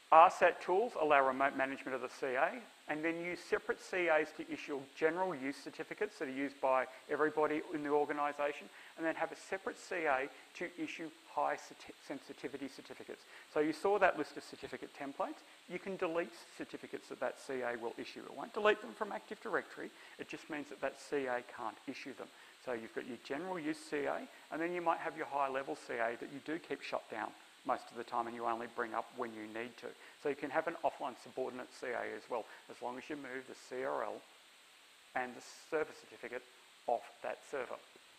[SPEAKER 1] RSAT tools allow remote management of the CA, and then use separate CAs to issue general use certificates that are used by everybody in the organisation, and then have a separate CA to issue high sensitivity certificates. So you saw that list of certificate templates. You can delete certificates that CA will issue. It won't delete them from Active Directory. It just means that CA can't issue them. So you've got your general use CA, and then you might have your high level CA that you do keep shut down most of the time, and you only bring up when you need to. So you can have an offline subordinate CA as well, as long as you move the CRL and the server certificate off that server.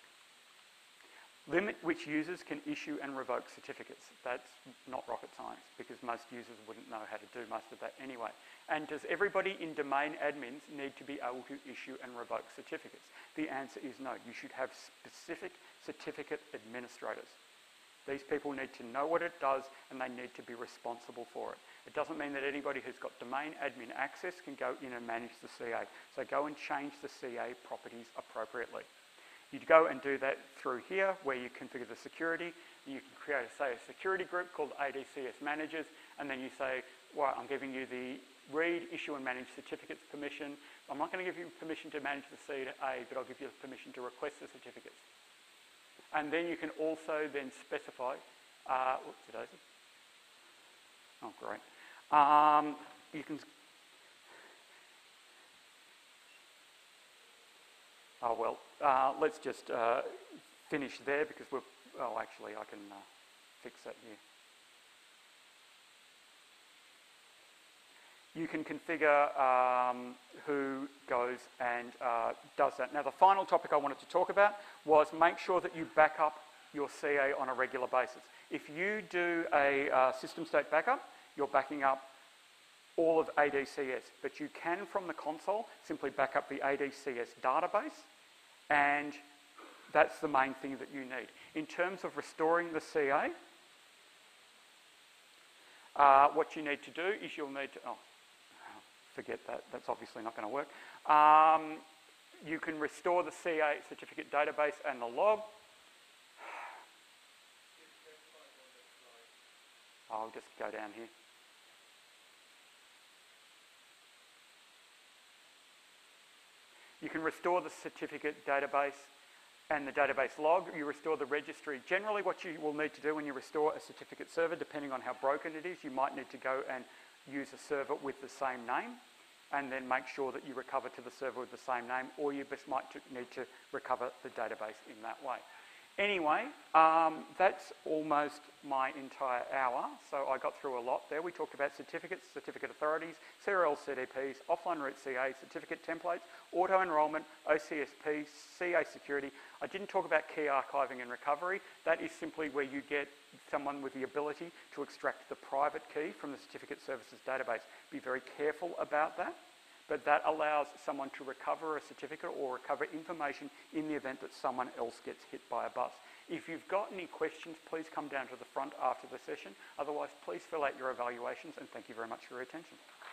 [SPEAKER 1] Limit which users can issue and revoke certificates. That's not rocket science, because most users wouldn't know how to do most of that anyway. And does everybody in domain admins need to be able to issue and revoke certificates? The answer is no. You should have specific certificate administrators. These people need to know what it does, and they need to be responsible for it. It doesn't mean that anybody who's got domain admin access can go in and manage the CA. So go and change the CA properties appropriately. You'd go and do that through here, where you configure the security. You can create, say, a security group called ADCS Managers, and then you say, well, I'm giving you the read, issue and manage certificates permission. I'm not going to give you permission to manage the CA, but I'll give you permission to request the certificates. And then you can also then specify, whoopsie daisy. Oh, great. You can, oh well, let's just finish there, because we're, oh actually I can fix that here. You can configure who goes and does that. Now, the final topic I wanted to talk about was make sure that you back up your CA on a regular basis. If you do a system state backup, you're backing up all of ADCS, but you can, from the console, simply back up the ADCS database, and that's the main thing that you need. In terms of restoring the CA, what you need to do is you'll need to, forget that, that's obviously not going to work. You can restore the CA certificate database and the log. I'll just go down here. You can restore the certificate database and the database log. You restore the registry. Generally, what you will need to do when you restore a certificate server, depending on how broken it is, you might need to go and use a server with the same name, and then make sure that you recover to the server with the same name, or you just might need to recover the database in that way. Anyway, that's almost my entire hour, so I got through a lot there. We talked about certificates, certificate authorities, CRL CDPs, offline route CA, certificate templates, auto-enrollment, OCSP, CA security. I didn't talk about key archiving and recovery. That is simply where you get someone with the ability to extract the private key from the certificate services database. Be very careful about that. But that allows someone to recover a certificate or recover information in the event that someone else gets hit by a bus. If you've got any questions, please come down to the front after the session. Otherwise, please fill out your evaluations, and thank you very much for your attention.